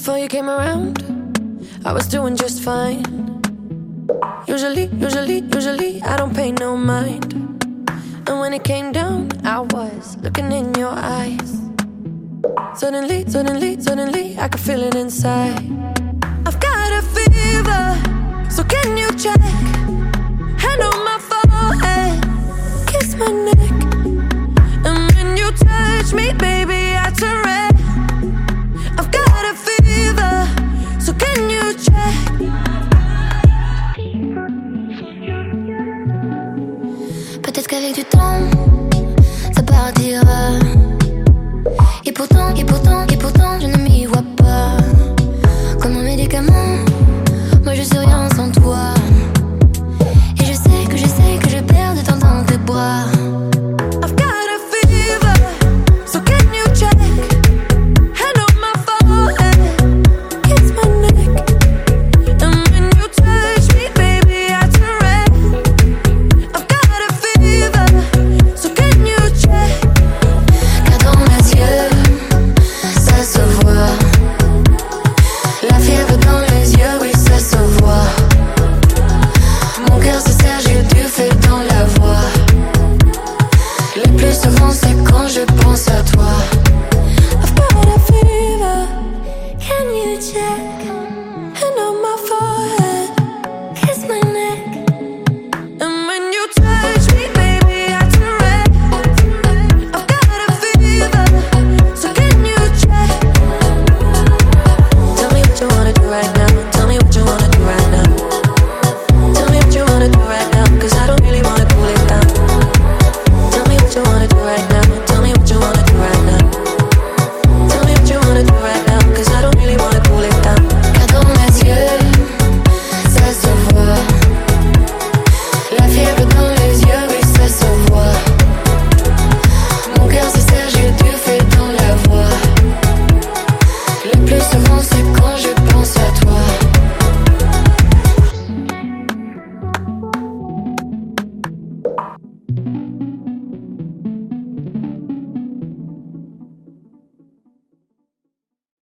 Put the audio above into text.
Before you came around, I was doing just fine. Usually, I don't pay no mind. And when it came down, I was looking in your eyes. Suddenly, I could feel it inside. I've got a fever, so can you check? Hand on my forehead, kiss my neck. And when you touch me, baby, I turn red. I've got a fever, so can you check? Peut-être qu'avec du temps, ça partira. Et pourtant,